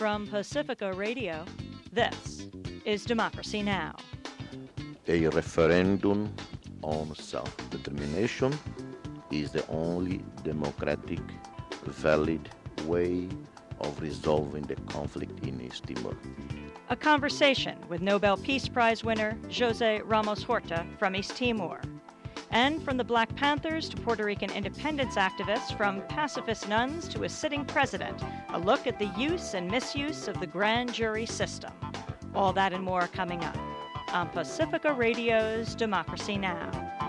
From Pacifica Radio, this is Democracy Now! A referendum on self-determination is the only democratic, valid way of resolving the conflict in East Timor. A conversation with Nobel Peace Prize winner José Ramos Horta from East Timor. And from the Black Panthers to Puerto Rican independence activists, from pacifist nuns to a sitting president, a look at the use and misuse of the grand jury system. All that and more coming up on Pacifica Radio's Democracy Now!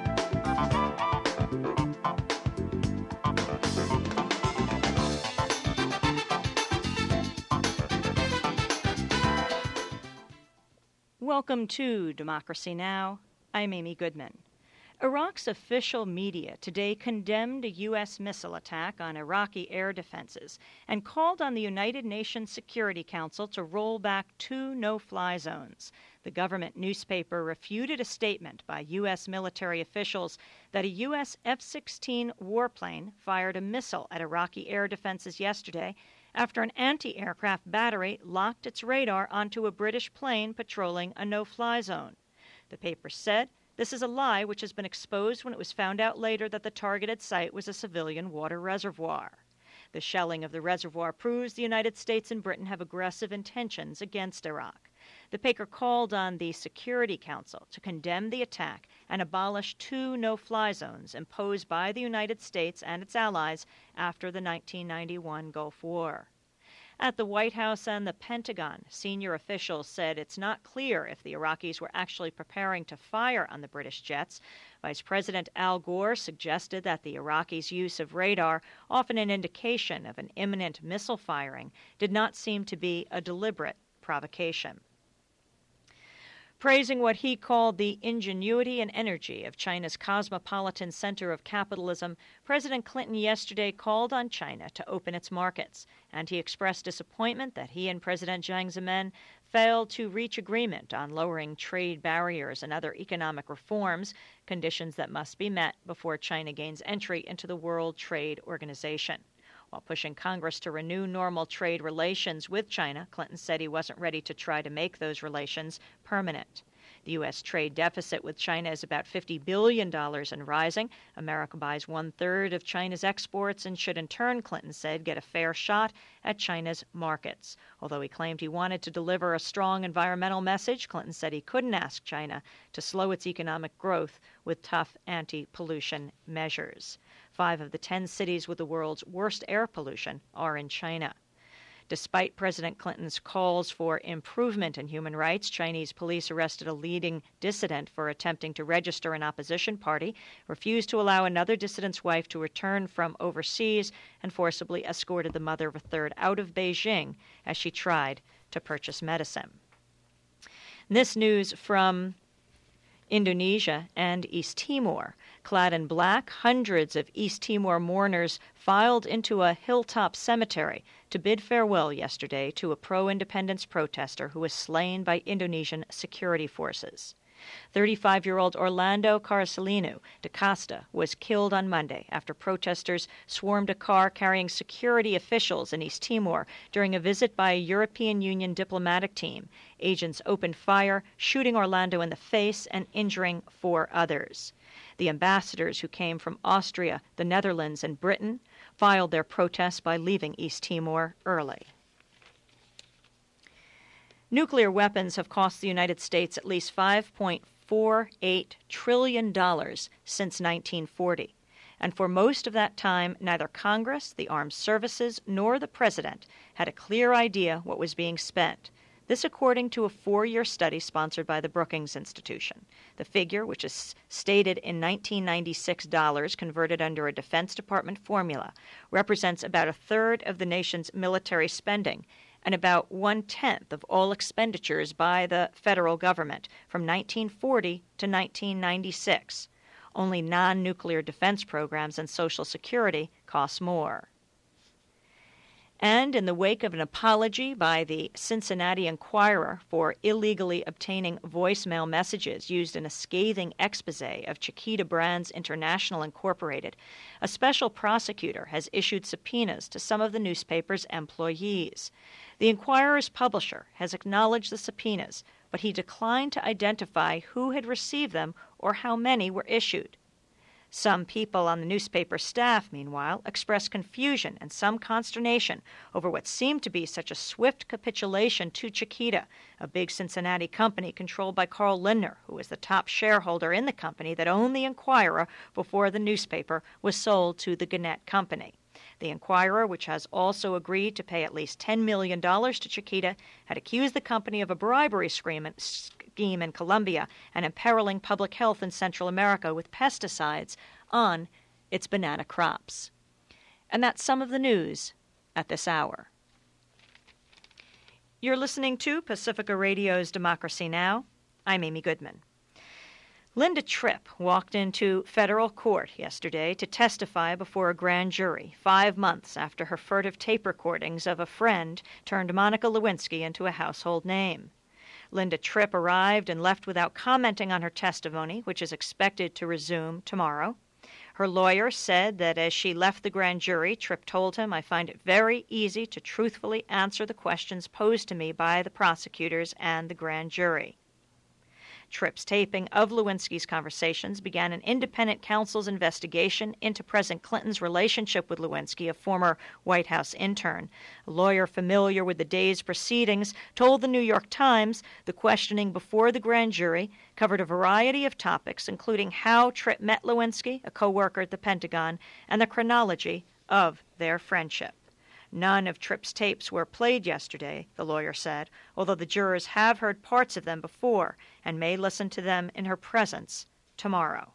Welcome to Democracy Now! I'm Amy Goodman. Iraq's official media today condemned a U.S. missile attack on Iraqi air defenses and called on the United Nations Security Council to roll back 2 no-fly zones. The government newspaper refuted a statement by U.S. military officials that a U.S. F-16 warplane fired a missile at Iraqi air defenses yesterday after an anti-aircraft battery locked its radar onto a British plane patrolling a no-fly zone. The paper said, "This is a lie which has been exposed when it was found out later that the targeted site was a civilian water reservoir." The shelling of the reservoir proves the United States and Britain have aggressive intentions against Iraq. The paper called on the Security Council to condemn the attack and abolish 2 no-fly zones imposed by the United States and its allies after the 1991 Gulf War. At the White House and the Pentagon, senior officials said it's not clear if the Iraqis were actually preparing to fire on the British jets. Vice President Al Gore suggested that the Iraqis' use of radar, often an indication of an imminent missile firing, did not seem to be a deliberate provocation. Praising what he called the ingenuity and energy of China's cosmopolitan center of capitalism, President Clinton yesterday called on China to open its markets, and he expressed disappointment that he and President Jiang Zemin failed to reach agreement on lowering trade barriers and other economic reforms, conditions that must be met before China gains entry into the World Trade Organization. While pushing Congress to renew normal trade relations with China, Clinton said he wasn't ready to try to make those relations permanent. The U.S. trade deficit with China is about $50 billion and rising. America buys 1/3 of China's exports and should in turn, Clinton said, get a fair shot at China's markets. Although he claimed he wanted to deliver a strong environmental message, Clinton said he couldn't ask China to slow its economic growth with tough anti-pollution measures. 5 of the 10 cities with the world's worst air pollution are in China. Despite President Clinton's calls for improvement in human rights, Chinese police arrested a leading dissident for attempting to register an opposition party, refused to allow another dissident's wife to return from overseas, and forcibly escorted the mother of a third out of Beijing as she tried to purchase medicine. This news from Indonesia and East Timor. Clad in black, hundreds of East Timor mourners filed into a hilltop cemetery to bid farewell yesterday to a pro-independence protester who was slain by Indonesian security forces. 35-year-old Orlando Carcelino da Costa was killed on Monday after protesters swarmed a car carrying security officials in East Timor during a visit by a European Union diplomatic team. Agents opened fire, shooting Orlando in the face and injuring 4 others. The ambassadors who came from Austria, the Netherlands, and Britain filed their protests by leaving East Timor early. Nuclear weapons have cost the United States at least $5.48 trillion since 1940. And for most of that time, neither Congress, the armed services, nor the president had a clear idea what was being spent. This according to a 4-year study sponsored by the Brookings Institution. The figure, which is stated in 1996 dollars converted under a Defense Department formula, represents about 1/3 of the nation's military spending and about 1/10 of all expenditures by the federal government from 1940 to 1996. Only non-nuclear defense programs and Social Security cost more. And in the wake of an apology by the Cincinnati Enquirer for illegally obtaining voicemail messages used in a scathing expose of Chiquita Brands International Incorporated, a special prosecutor has issued subpoenas to some of the newspaper's employees. The Enquirer's publisher has acknowledged the subpoenas, but he declined to identify who had received them or how many were issued. Some people on the newspaper staff, meanwhile, expressed confusion and some consternation over what seemed to be such a swift capitulation to Chiquita, a big Cincinnati company controlled by Carl Lindner, who was the top shareholder in the company that owned the Enquirer before the newspaper was sold to the Gannett Company. The Enquirer, which has also agreed to pay at least $10 million to Chiquita, had accused the company of a bribery scheme in Colombia and imperiling public health in Central America with pesticides on its banana crops. And that's some of the news at this hour. You're listening to Pacifica Radio's Democracy Now! I'm Amy Goodman. Linda Tripp walked into federal court yesterday to testify before a grand jury 5 months after her furtive tape recordings of a friend turned Monica Lewinsky into a household name. Linda Tripp arrived and left without commenting on her testimony, which is expected to resume tomorrow. Her lawyer said that as she left the grand jury, Tripp told him, "I find it very easy to truthfully answer the questions posed to me by the prosecutors and the grand jury." Tripp's taping of Lewinsky's conversations began an independent counsel's investigation into President Clinton's relationship with Lewinsky, a former White House intern. A lawyer familiar with the day's proceedings told the New York Times the questioning before the grand jury covered a variety of topics, including how Tripp met Lewinsky, a co-worker at the Pentagon, and the chronology of their friendship. None of Tripp's tapes were played yesterday, the lawyer said, although the jurors have heard parts of them before and may listen to them in her presence tomorrow.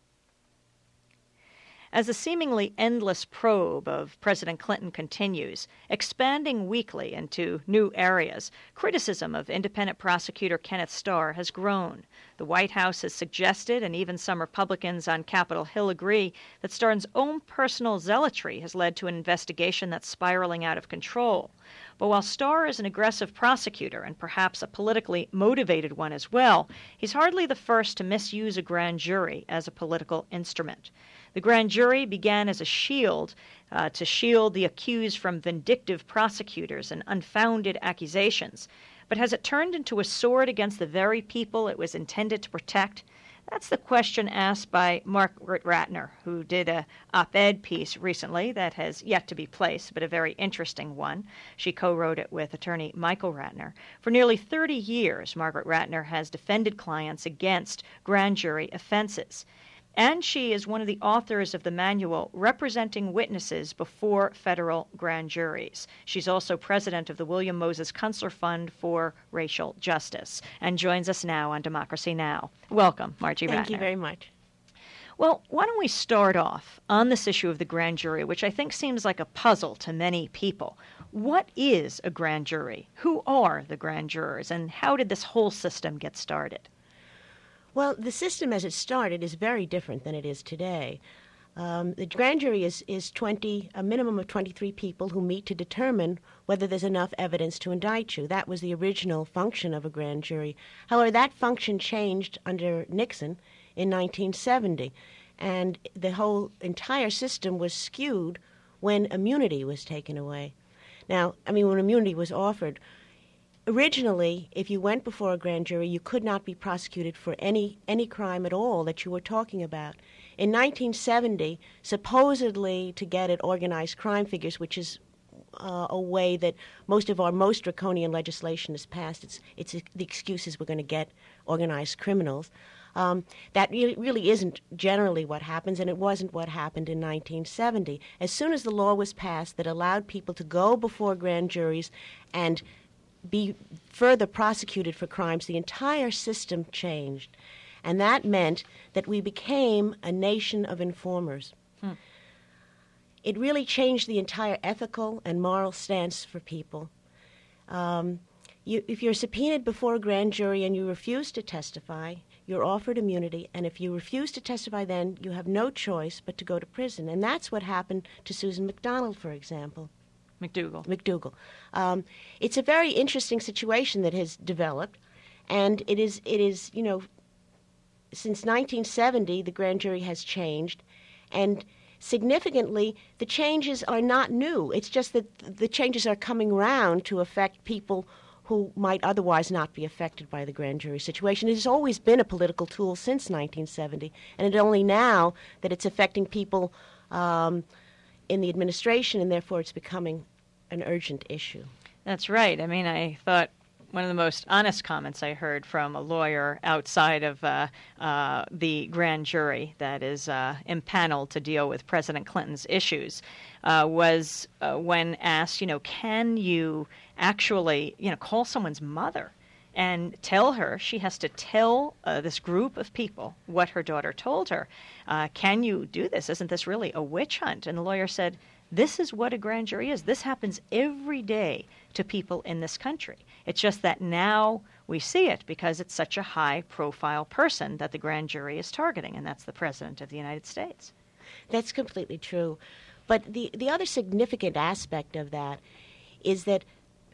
As the seemingly endless probe of President Clinton continues, expanding weekly into new areas, criticism of independent prosecutor Kenneth Starr has grown. The White House has suggested, and even some Republicans on Capitol Hill agree, that Starr's own personal zealotry has led to an investigation that's spiraling out of control. But while Starr is an aggressive prosecutor, and perhaps a politically motivated one as well, he's hardly the first to misuse a grand jury as a political instrument. The grand jury began as a shield to shield the accused from vindictive prosecutors and unfounded accusations. But has it turned into a sword against the very people it was intended to protect? That's the question asked by Margaret Ratner, who did an op-ed piece recently that has yet to be placed, but a very interesting one. She co-wrote it with attorney Michael Ratner. For nearly 30 years, Margaret Ratner has defended clients against grand jury offenses. And she is one of the authors of the manual Representing Witnesses Before Federal Grand Juries. She's also president of the William Moses Kunstler Fund for Racial Justice and joins us now on Democracy Now! Welcome, Margie Ratner. Thank you very much. Well, why don't we start off on this issue of the grand jury, which I think seems like a puzzle to many people. What is a grand jury? Who are the grand jurors? And how did this whole system get started? Well, the system as it started is very different than it is today. The grand jury is a minimum of 23 people who meet to determine whether there's enough evidence to indict you. That was the original function of a grand jury. However, that function changed under Nixon in 1970, and the whole entire system was skewed when immunity was taken away. Now, when immunity was offered, originally, if you went before a grand jury, you could not be prosecuted for any crime at all that you were talking about. In 1970, supposedly to get at organized crime figures, which is a way that most of our most draconian legislation is passed, it's the excuse is we're going to get organized criminals. That really isn't generally what happens, and it wasn't what happened in 1970. As soon as the law was passed that allowed people to go before grand juries and be further prosecuted for crimes, the entire system changed. And that meant that we became a nation of informers. It really changed the entire ethical and moral stance for people. If you're subpoenaed before a grand jury and you refuse to testify, you're offered immunity, and if you refuse to testify then, you have no choice but to go to prison. And that's what happened to Susan McDonald, for example. McDougal. It's a very interesting situation that has developed, and it is, since 1970, the grand jury has changed, and significantly, the changes are not new. It's just that the changes are coming round to affect people who might otherwise not be affected by the grand jury situation. It has always been a political tool since 1970, and it's only now that it's affecting people in the administration, and therefore it's becoming an urgent issue. That's right. I mean, I thought one of the most honest comments I heard from a lawyer outside of the grand jury that is impaneled to deal with President Clinton's issues was when asked, can you actually, call someone's mother and tell her she has to tell this group of people what her daughter told her? Can you do this? Isn't this really a witch hunt? And the lawyer said, this is what a grand jury is. This happens every day to people in this country. It's just that now we see it because it's such a high-profile person that the grand jury is targeting, and that's the President of the United States. That's completely true. But the other significant aspect of that is that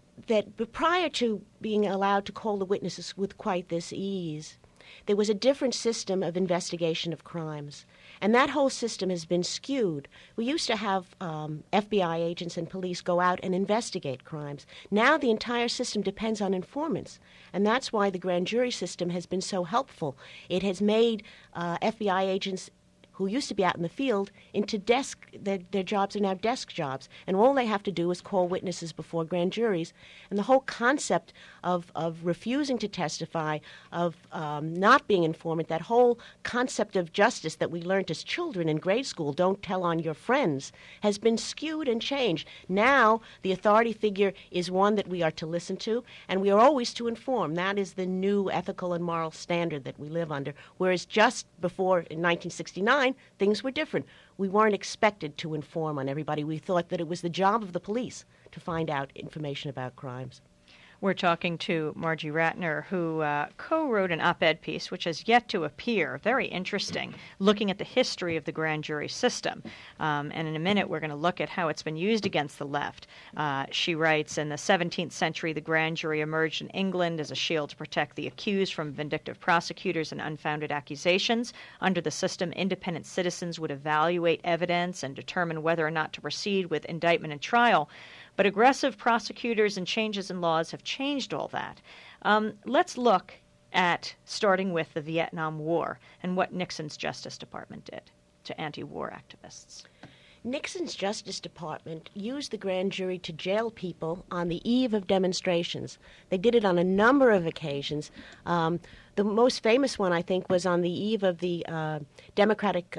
prior to being allowed to call the witnesses with quite this ease, there was a different system of investigation of crimes. And that whole system has been skewed. We used to have FBI agents and police go out and investigate crimes. Now the entire system depends on informants. And that's why the grand jury system has been so helpful. It has made FBI agents who used to be out in the field into their jobs are now desk jobs. And all they have to do is call witnesses before grand juries. And the whole concept of refusing to testify, of not being informant, that whole concept of justice that we learned as children in grade school, don't tell on your friends, has been skewed and changed. Now the authority figure is one that we are to listen to, and we are always to inform. That is the new ethical and moral standard that we live under. Whereas just before, in 1969, things were different. We weren't expected to inform on everybody. We thought that it was the job of the police to find out information about crimes. We're talking to Margie Ratner, who co-wrote an op-ed piece, which has yet to appear, very interesting, looking at the history of the grand jury system. And in a minute, we're going to look at how it's been used against the left. She writes, in the 17th century, the grand jury emerged in England as a shield to protect the accused from vindictive prosecutors and unfounded accusations. Under the system, independent citizens would evaluate evidence and determine whether or not to proceed with indictment and trial. But aggressive prosecutors and changes in laws have changed all that. Let's look at starting with the Vietnam War and what Nixon's Justice Department did to anti-war activists. Nixon's Justice Department used the grand jury to jail people on the eve of demonstrations. They did it on a number of occasions. The most famous one, I think, was on the eve of the Democratic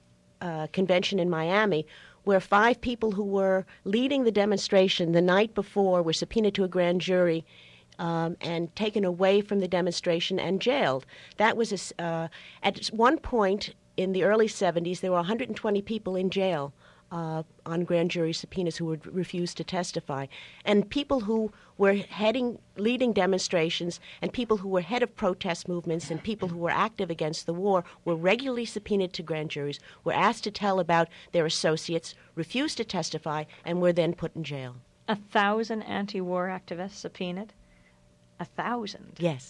Convention in Miami, where 5 people who were leading the demonstration the night before were subpoenaed to a grand jury and taken away from the demonstration and jailed. That was at one point in the early 70s, there were 120 people in jail on grand jury subpoenas who would refuse to testify. And people who were leading demonstrations and people who were head of protest movements and people who were active against the war were regularly subpoenaed to grand juries, were asked to tell about their associates, refused to testify, and were then put in jail. 1,000 anti-war activists subpoenaed? 1,000? Yes.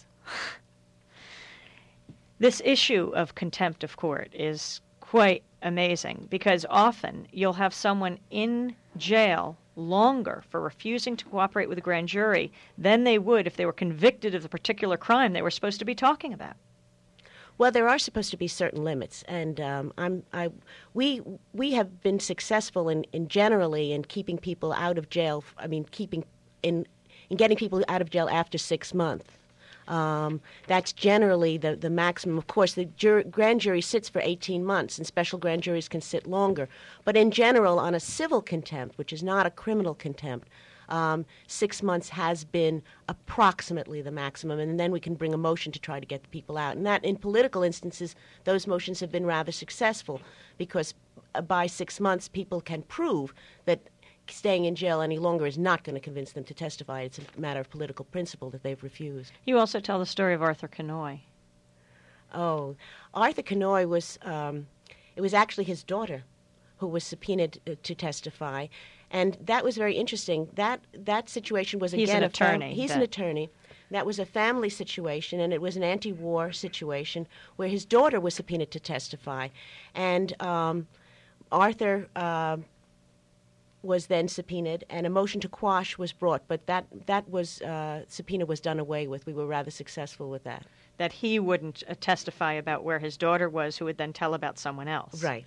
This issue of contempt of court is quite amazing because often you'll have someone in jail longer for refusing to cooperate with a grand jury than they would if they were convicted of the particular crime they were supposed to be talking about. Well, there are supposed to be certain limits, and we have been successful in generally in keeping people out of jail. I mean, in getting people out of jail after 6 months. That's generally the maximum. Of course, the grand jury sits for 18 months, and special grand juries can sit longer. But in general, on a civil contempt, which is not a criminal contempt, 6 months has been approximately the maximum, and then we can bring a motion to try to get the people out. And that, in political instances, those motions have been rather successful because by 6 months, people can prove that staying in jail any longer is not going to convince them to testify. It's a matter of political principle that they've refused. You also tell the story of Arthur Kanoy. Oh, Arthur Kanoy was, it was actually his daughter who was subpoenaed to testify. And that was very interesting. That situation was, He's again, an attorney. He's an attorney. That was a family situation, and it was an anti-war situation where his daughter was subpoenaed to testify. And Arthur was then subpoenaed, and a motion to quash was brought. But that subpoena was done away with. We were rather successful with that. That he wouldn't testify about where his daughter was, who would then tell about someone else. Right.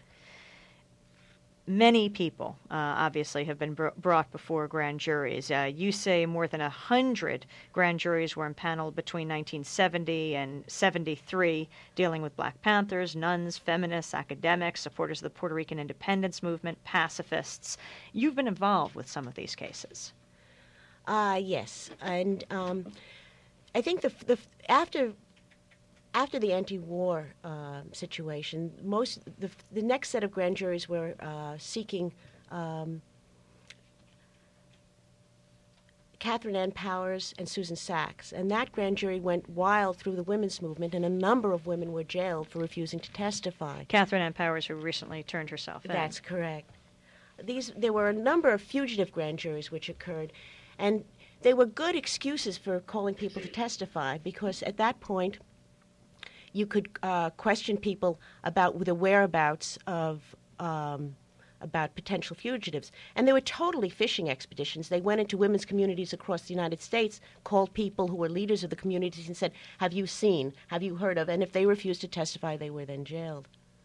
Many people, obviously, have been brought before grand juries. You say more than 100 grand juries were impaneled between 1970 and 73, dealing with Black Panthers, nuns, feminists, academics, supporters of the Puerto Rican independence movement, pacifists. You've been involved with some of these cases. Yes. And I think after the anti-war situation, the next set of grand juries were seeking Catherine Ann Powers and Susan Sachs, and that grand jury went wild through the women's movement, and a number of women were jailed for refusing to testify. Catherine Ann Powers, who recently turned herself in. That's correct. There were a number of fugitive grand juries which occurred, and they were good excuses for calling people to testify, because at that point you could question people about the whereabouts of about potential fugitives. And they were totally fishing expeditions. They went into women's communities across the United States, called people who were leaders of the communities and said, have you seen, have you heard of? And if they refused to testify, they were then jailed.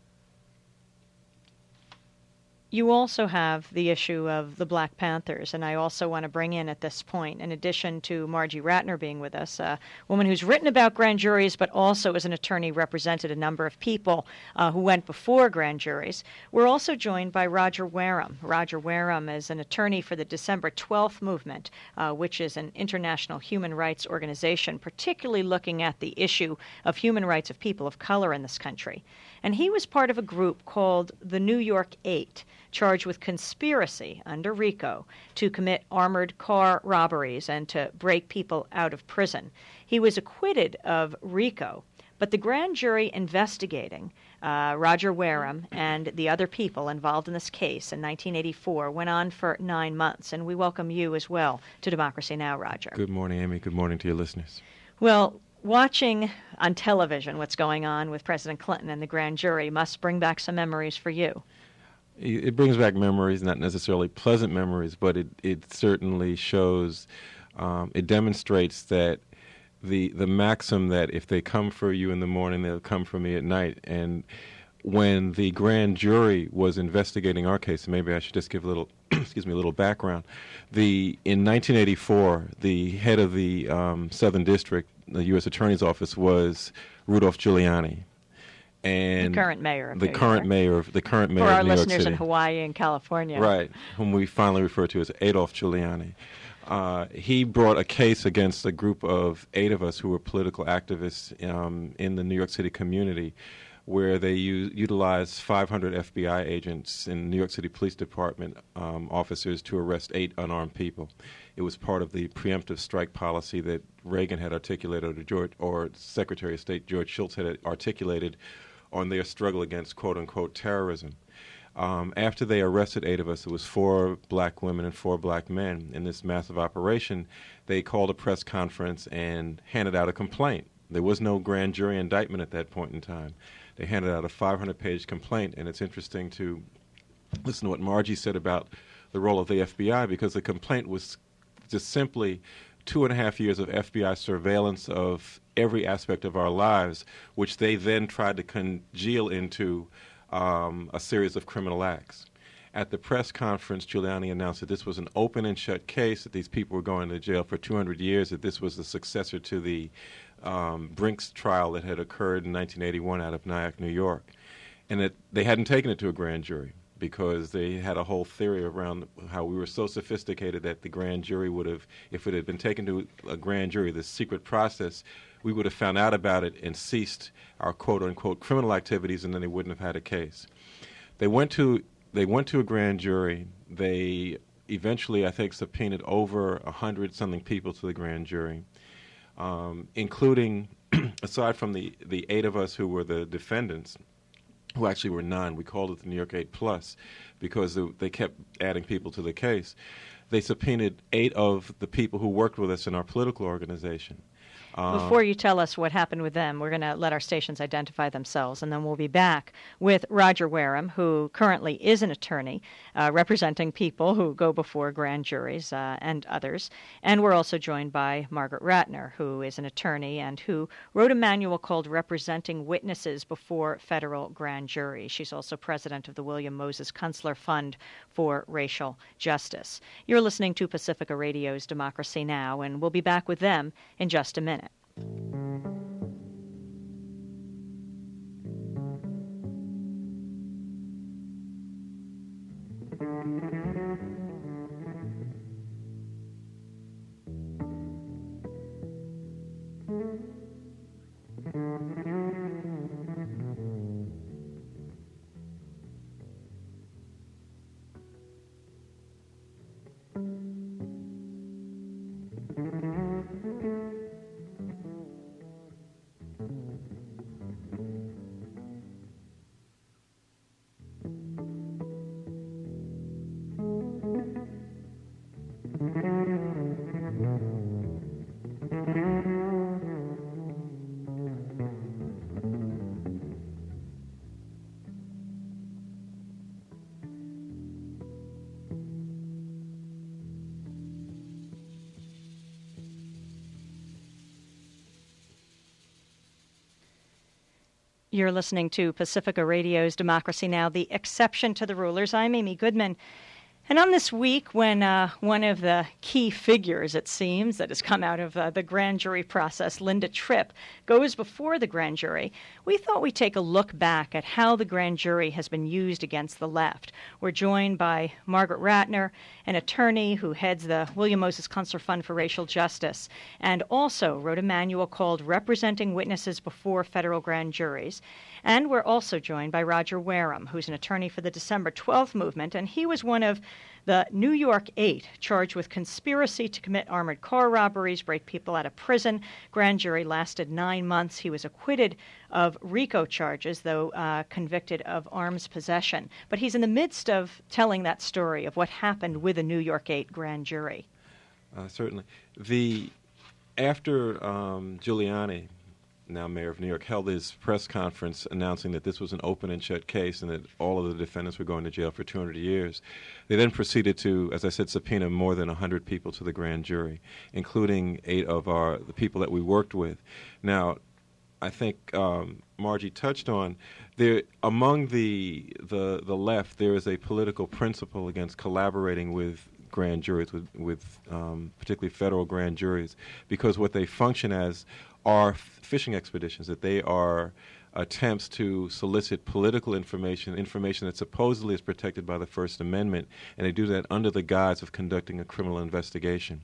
You also have the issue of the Black Panthers, and I also want to bring in at this point, in addition to Margie Ratner being with us, a woman who's written about grand juries, but also as an attorney represented a number of people who went before grand juries. We're also joined by Roger Wareham. Roger Wareham is an attorney for the December 12th Movement, which is an international human rights organization, particularly looking at the issue of human rights of people of color in this country. And he was part of a group called the New York Eight, charged with conspiracy under RICO to commit armored car robberies and to break people out of prison. He was acquitted of RICO, but the grand jury investigating Roger Wareham and the other people involved in this case in 1984 went on for 9 months, and we welcome you as well to Democracy Now!, Roger. Good morning, Amy. Good morning to your listeners. Well, watching on television what's going on with President Clinton and the grand jury must bring back some memories for you. It brings back memories, not necessarily pleasant memories, but it certainly shows, it demonstrates that the maxim that if they come for you in the morning, they'll come for me at night. And when the grand jury was investigating our case, maybe I should just give a little, a little background. In 1984, the head of the Southern District, the U.S. Attorney's Office, was Rudolph Giuliani. And the current mayor of the current mayor of New York City. For our listeners in Hawaii and California. Right, whom we finally refer to as Adolf Giuliani. He brought a case against a group of 8 of us who were political activists in the New York City community, where they utilized 500 FBI agents and New York City Police Department officers to arrest 8 unarmed people. It was part of the preemptive strike policy that Reagan had articulated, or Secretary of State George Shultz had articulated on their struggle against quote-unquote terrorism. After they arrested 8 of us, it was 4 black women and 4 black men. In this massive operation, they called a press conference and handed out a complaint. There was no grand jury indictment at that point in time. They handed out a 500-page complaint, and it's interesting to listen to what Margie said about the role of the FBI, because the complaint was just simply 2.5 years of FBI surveillance of every aspect of our lives, which they then tried to congeal into a series of criminal acts. At the press conference, Giuliani announced that this was an open and shut case, that these people were going to jail for 200 years, that this was the successor to the Brinks trial that had occurred in 1981 out of Nyack, New York, and that they hadn't taken it to a grand jury because they had a whole theory around how we were so sophisticated that the grand jury would have, if it had been taken to a grand jury, this secret process, we would have found out about it and ceased our quote-unquote criminal activities, and then they wouldn't have had a case. They went to a grand jury. They eventually, I think, subpoenaed over 100-something people to the grand jury, including, aside from the 8 of us who were the defendants, who actually were 9. We called it the New York 8 Plus because they kept adding people to the case. They subpoenaed 8 of the people who worked with us in our political organization. Before you tell us what happened with them, we're going to let our stations identify themselves, and then we'll be back with Roger Wareham, who currently is an attorney representing people who go before grand juries and others. And we're also joined by Margaret Ratner, who is an attorney and who wrote a manual called Representing Witnesses Before Federal Grand Juries. She's also president of the William Moses Kunstler Fund for Racial Justice. You're listening to Pacifica Radio's Democracy Now!, and we'll be back with them in just a minute. You're listening to Pacifica Radio's Democracy Now!, the exception to the rulers. I'm Amy Goodman. And on this week, when one of the key figures, it seems, that has come out of the grand jury process, Linda Tripp, goes before the grand jury, we thought we'd take a look back at how the grand jury has been used against the left. We're joined by Margaret Ratner, an attorney who heads the William Moses Kunstler Fund for Racial Justice, and also wrote a manual called Representing Witnesses Before Federal Grand Juries. And we're also joined by Roger Wareham, who's an attorney for the December 12th movement, and he was one of the New York 8 charged with conspiracy to commit armored car robberies, break people out of prison. Grand jury lasted 9 months. He was acquitted of RICO charges, though convicted of arms possession. But he's in the midst of telling that story of what happened with the New York 8 grand jury. Certainly. After Giuliani, now mayor of New York, held his press conference announcing that this was an open and shut case and that all of the defendants were going to jail for 200 years. They then proceeded to, as I said, subpoena more than 100 people to the grand jury, including 8 of the people that we worked with. Now, I think Margie touched on, among the left, there is a political principle against collaborating with grand juries, with particularly federal grand juries, because what they function as are fishing expeditions, that they are attempts to solicit political information that supposedly is protected by the First Amendment, and they do that under the guise of conducting a criminal investigation.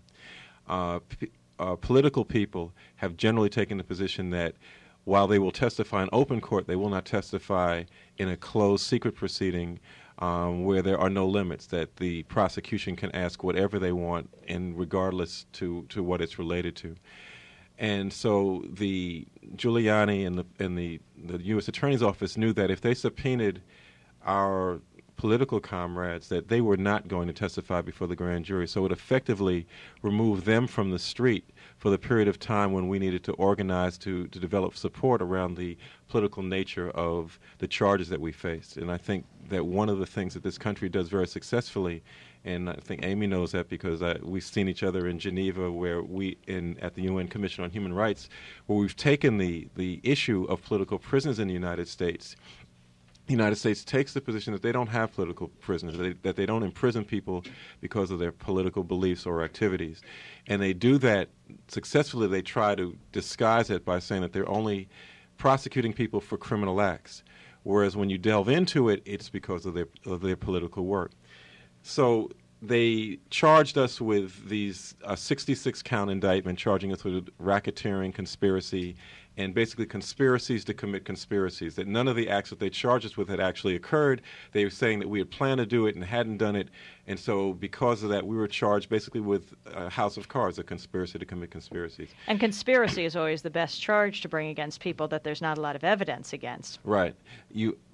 Political people have generally taken the position that while they will testify in open court, they will not testify in a closed, secret proceeding where there are no limits, that the prosecution can ask whatever they want, and regardless to what it's related to. And so the Giuliani and the U.S. Attorney's Office knew that if they subpoenaed our political comrades, that they were not going to testify before the grand jury. So it effectively removed them from the street for the period of time when we needed to organize to develop support around the political nature of the charges that we faced. And I think that one of the things that this country does very successfully, and I think Amy knows that because we've seen each other in Geneva, where at the UN Commission on Human Rights, where we've taken the issue of political prisoners in the United States. The United States takes the position that they don't have political prisoners, that they don't imprison people because of their political beliefs or activities. And they do that successfully. They try to disguise it by saying that they're only prosecuting people for criminal acts, whereas when you delve into it, it's because of their political work. So they charged us with these 66-count indictment, charging us with racketeering, conspiracy, and basically conspiracies to commit conspiracies, that none of the acts that they charged us with had actually occurred. They were saying that we had planned to do it and hadn't done it, and so because of that, we were charged basically with a house of cards, a conspiracy to commit conspiracies. And conspiracy is always the best charge to bring against people that there's not a lot of evidence against. Right.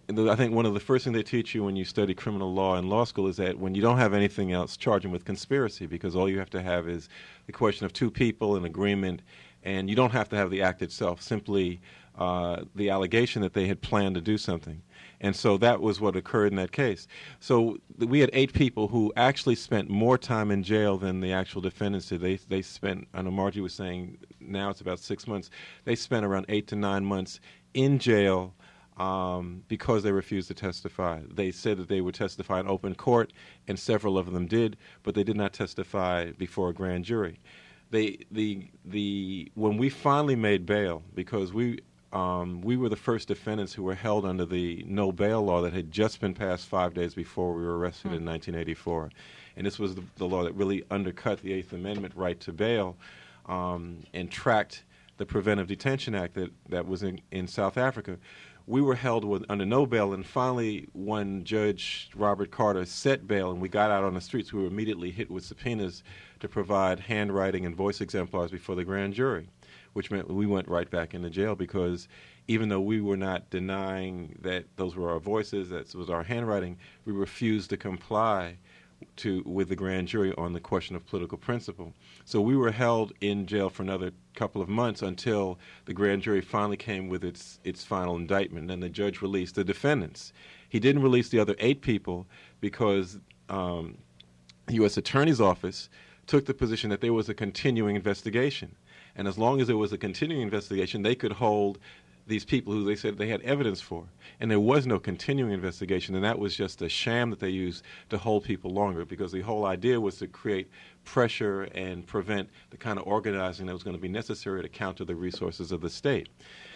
I think one of the first things they teach you when you study criminal law in law school is that when you don't have anything else, charge them with conspiracy, because all you have to have is the question of two people in agreement, and you don't have to have the act itself, simply the allegation that they had planned to do something. And so that was what occurred in that case. So we had 8 people who actually spent more time in jail than the actual defendants did. They spent, I know Margie was saying now it's about 6 months, they spent around 8 to 9 months in jail because they refused to testify. They said that they would testify in open court, and several of them did, but they did not testify before a grand jury. When we finally made bail, because we were the first defendants who were held under the no bail law that had just been passed 5 days before we were arrested in 1984. And this was the law that really undercut the Eighth Amendment right to bail and tracked the Preventive Detention Act that was in South Africa. We were held under no bail, and finally when Judge Robert Carter set bail and we got out on the streets, we were immediately hit with subpoenas to provide handwriting and voice exemplars before the grand jury, which meant we went right back into jail, because even though we were not denying that those were our voices, that was our handwriting, we refused to comply with the grand jury on the question of political principle. So we were held in jail for another couple of months until the grand jury finally came with its final indictment, and the judge released the defendants. He didn't release the other 8 people because the U.S. Attorney's Office took the position that there was a continuing investigation. And as long as there was a continuing investigation, they could hold these people who they said they had evidence for. And there was no continuing investigation, and that was just a sham that they used to hold people longer, because the whole idea was to create pressure and prevent the kind of organizing that was going to be necessary to counter the resources of the state.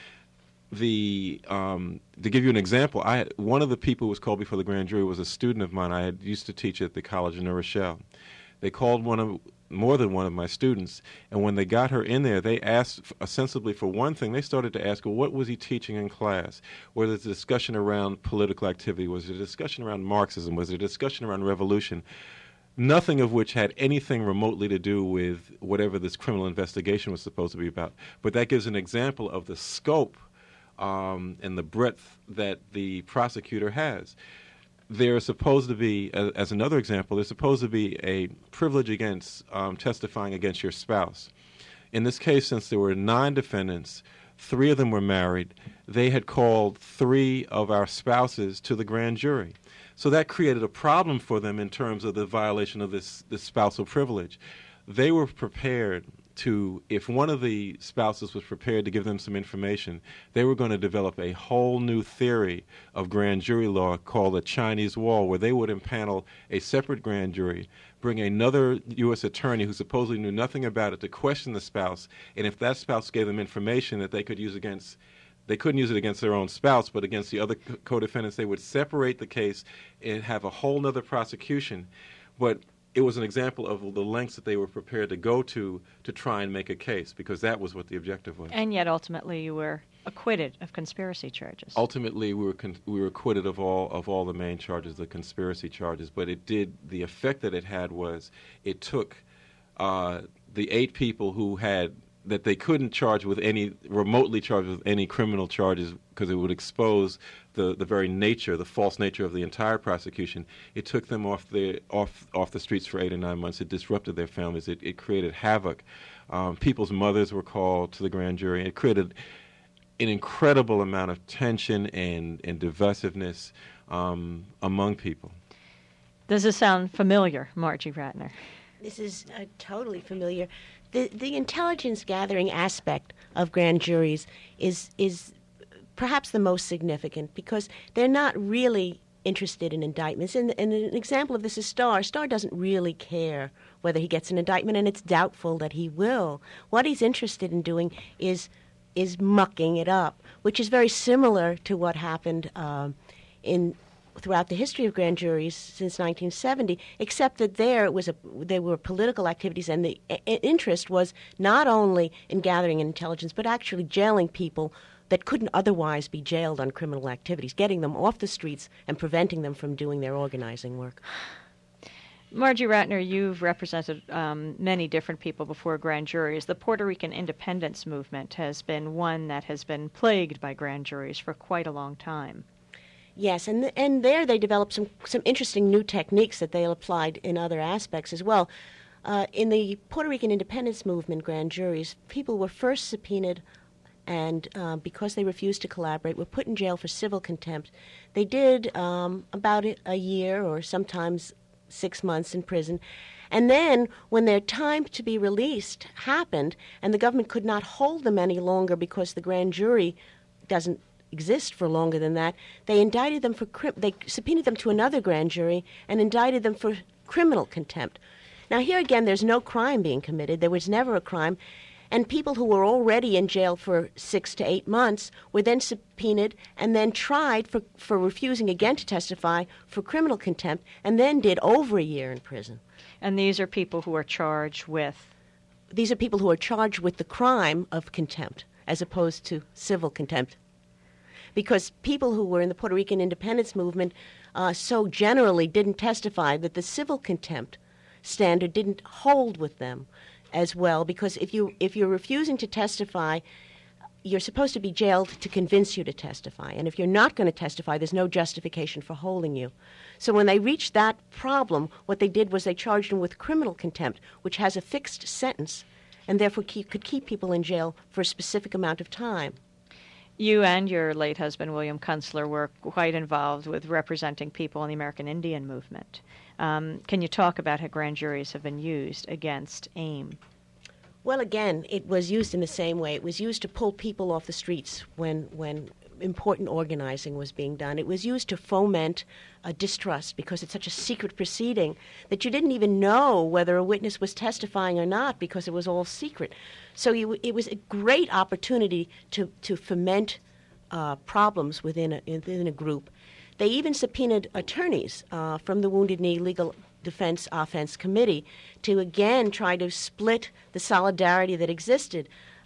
To give you an example, one of the people who was called before the grand jury was a student of mine. I used to teach at the College of New Rochelle. They called more than one of my students, and when they got her in there, they asked ostensibly for one thing. They started to ask her, what was he teaching in class? Was it a discussion around political activity? Was it a discussion around Marxism? Was it a discussion around revolution? Nothing of which had anything remotely to do with whatever this criminal investigation was supposed to be about. But that gives an example of the scope and the breadth that the prosecutor has. There's supposed to be, as another example, there's supposed to be a privilege against testifying against your spouse. In this case, since there were 9 defendants, 3 of them were married, they had called 3 of our spouses to the grand jury. So that created a problem for them in terms of the violation of this spousal privilege. They were prepared to, if one of the spouses was prepared to give them some information, they were going to develop a whole new theory of grand jury law called the Chinese Wall, where they would impanel a separate grand jury, bring another U.S. attorney who supposedly knew nothing about it to question the spouse, and if that spouse gave them information that they could use against, they couldn't use it against their own spouse, but against the other co-defendants, they would separate the case and have a whole other prosecution. But it was an example of the lengths that they were prepared to go to try and make a case, because that was what the objective was. And yet, ultimately, you were acquitted of conspiracy charges. Ultimately, we were acquitted of all the main charges, the conspiracy charges. But the effect that it had was it took the 8 people who had, that they couldn't charge with any, remotely charge with any criminal charges, because it would expose the very nature, the false nature of the entire prosecution. It took them off the streets for 8 or 9 months. It disrupted their families. It created havoc. People's mothers were called to the grand jury. It created an incredible amount of tension and divisiveness among people. Does this sound familiar, Margie Ratner? This is totally familiar. The intelligence gathering aspect of grand juries is perhaps the most significant, because they're not really interested in indictments. And an example of this is Starr. Starr doesn't really care whether he gets an indictment, and it's doubtful that he will. What he's interested in doing is mucking it up, which is very similar to what happened throughout the history of grand juries since 1970, except that there were political activities, and the interest was not only in gathering intelligence, but actually jailing people that couldn't otherwise be jailed on criminal activities, getting them off the streets and preventing them from doing their organizing work. Margie Ratner, you've represented many different people before grand juries. The Puerto Rican independence movement has been one that has been plagued by grand juries for quite a long time. Yes, and there they developed some interesting new techniques that they applied in other aspects as well. In the Puerto Rican independence movement grand juries, people were first subpoenaed and because they refused to collaborate, were put in jail for civil contempt. They did about a year or sometimes 6 months in prison. And then when their time to be released happened and the government could not hold them any longer because the grand jury doesn't exist for longer than that, they indicted them they subpoenaed them to another grand jury and indicted them for criminal contempt. Now here again, there's no crime being committed. There was never a crime. And people who were already in jail for 6 to 8 months were then subpoenaed and then tried for refusing again to testify for criminal contempt and then did over a year in prison. And these are people who are charged with? These are people who are charged with the crime of contempt as opposed to civil contempt. Because people who were in the Puerto Rican independence movement so generally didn't testify that the civil contempt standard didn't hold with them as well, because if you're refusing to testify, you're supposed to be jailed to convince you to testify. And if you're not going to testify, there's no justification for holding you. So when they reached that problem, what they did was they charged them with criminal contempt, which has a fixed sentence, and therefore could keep people in jail for a specific amount of time. You and your late husband, William Kunstler, were quite involved with representing people in the American Indian movement. Can you talk about how grand juries have been used against AIM? Well, again, it was used in the same way. It was used to pull people off the streets when important organizing was being done. It was used to foment distrust because it's such a secret proceeding that you didn't even know whether a witness was testifying or not because it was all secret. So it was a great opportunity to foment problems within a group. They even subpoenaed attorneys from the Wounded Knee Legal Defense Offense Committee to again try to split the solidarity that existed.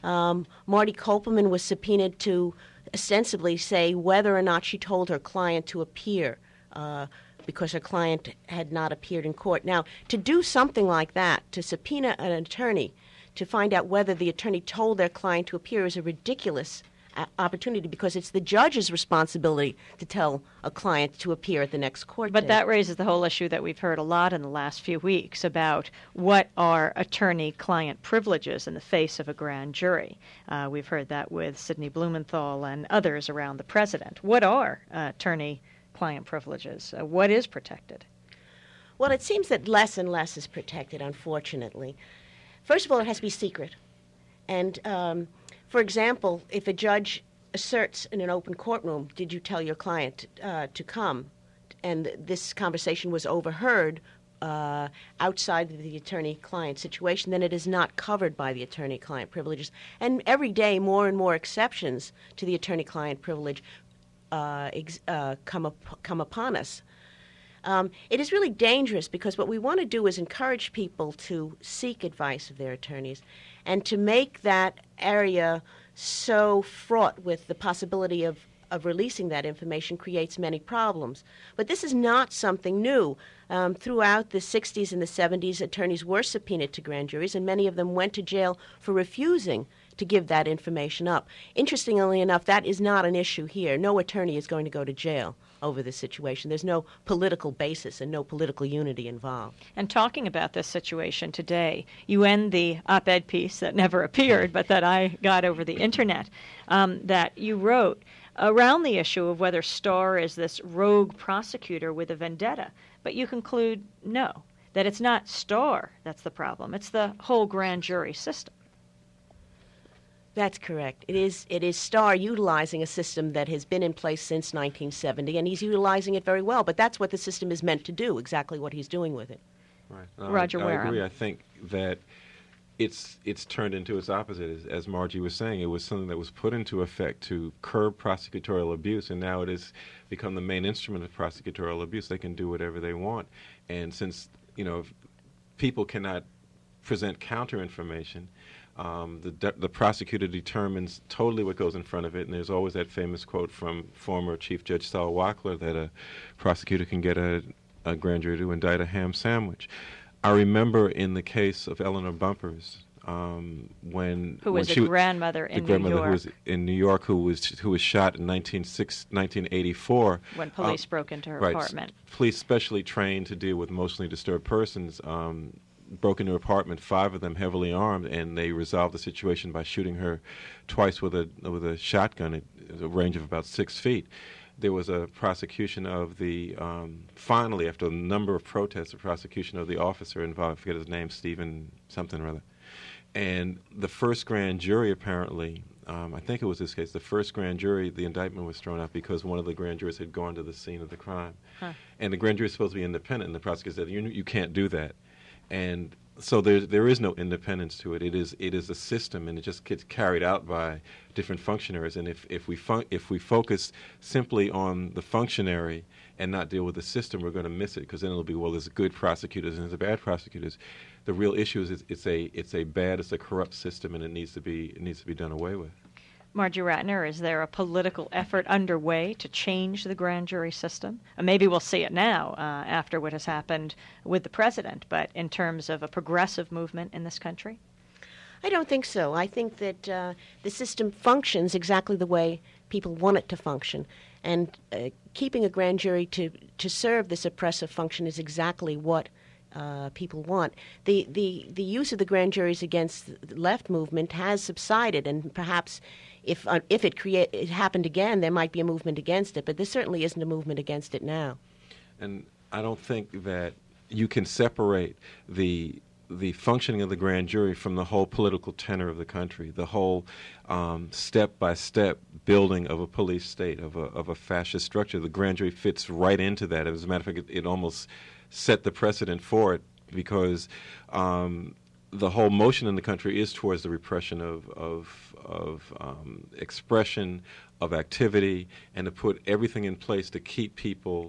Marty Kopelman was subpoenaed to ostensibly say whether or not she told her client to appear because her client had not appeared in court. Now, to do something like that, to subpoena an attorney to find out whether the attorney told their client to appear is a ridiculous opportunity because it's the judge's responsibility to tell a client to appear at the next court But date. that raises the whole issue that we've heard a lot in the last few weeks about what are attorney-client privileges in the face of a grand jury. We've heard that with Sidney Blumenthal and others around the president. What are attorney-client privileges? What is protected? Well, it seems that less and less is protected, unfortunately. First of all, it has to be secret. And for example, if a judge asserts in an open courtroom, did you tell your client to come, and this conversation was overheard outside of the attorney-client situation, then it is not covered by the attorney-client privileges. And every day, more and more exceptions to the attorney-client privilege come upon us. It is really dangerous because what we want to do is encourage people to seek advice of their attorneys and to make that area so fraught with the possibility of releasing that information creates many problems. But this is not something new. Throughout the 60s and the 70s, attorneys were subpoenaed to grand juries, and many of them went to jail for refusing to give that information up. Interestingly enough, that is not an issue here. No attorney is going to go to jail over this situation. There's no political basis and no political unity involved. And talking about this situation today, you end the op-ed piece that never appeared, but that I got over the internet, that you wrote around the issue of whether Starr is this rogue prosecutor with a vendetta. But you conclude, no, that it's not Starr that's the problem. It's the whole grand jury system. That's correct. It is Starr utilizing a system that has been in place since 1970, and he's utilizing it very well. But that's what the system is meant to do, exactly what he's doing with it. Right. Roger I Wareham. agree. I think that it's turned into its opposite. As Margie was saying, it was something that was put into effect to curb prosecutorial abuse, and now it has become the main instrument of prosecutorial abuse. They can do whatever they want. And since, if people cannot present counter-information, the prosecutor determines totally what goes in front of it, and there's always that famous quote from former Chief Judge Saul Wackler that a prosecutor can get a grand jury to indict a ham sandwich. I remember in the case of Eleanor Bumpurs, who was a grandmother in New York. Who was in New York, who was shot in 1984 when police broke into her apartment. Police specially trained to deal with emotionally disturbed persons broke into her apartment, 5 of them heavily armed, and they resolved the situation by shooting her twice with a shotgun at a range of about 6 feet. There was a prosecution of the, finally, after a number of protests, a prosecution of the officer involved, I forget his name, Stephen something or other. And the first grand jury, apparently, I think it was this case, the first grand jury, the indictment was thrown out because one of the grand jurors had gone to the scene of the crime. Huh. And the grand jury is supposed to be independent, and the prosecutor said, you can't do that. And so there is no independence to it. It is a system, and it just gets carried out by different functionaries. And if we focus simply on the functionary and not deal with the system, we're going to miss it, because then it'll be, well, there's good prosecutors and there's bad prosecutors. The real issue is it's a corrupt system, and it needs to be done away with. Margie Ratner, is there a political effort underway to change the grand jury system? Maybe we'll see it now after what has happened with the president, but in terms of a progressive movement in this country? I don't think so. I think that the system functions exactly the way people want it to function. And keeping a grand jury to serve this oppressive function is exactly what people want. The use of the grand juries against the left movement has subsided, and perhaps if it happened again, there might be a movement against it, but there certainly isn't a movement against it now. And I don't think that you can separate the functioning of the grand jury from the whole political tenor of the country, the whole step-by-step building of a police state, of a fascist structure. The grand jury fits right into that. As a matter of fact, it almost set the precedent for it, because the whole motion in the country is towards the repression of expression, of activity, and to put everything in place to keep people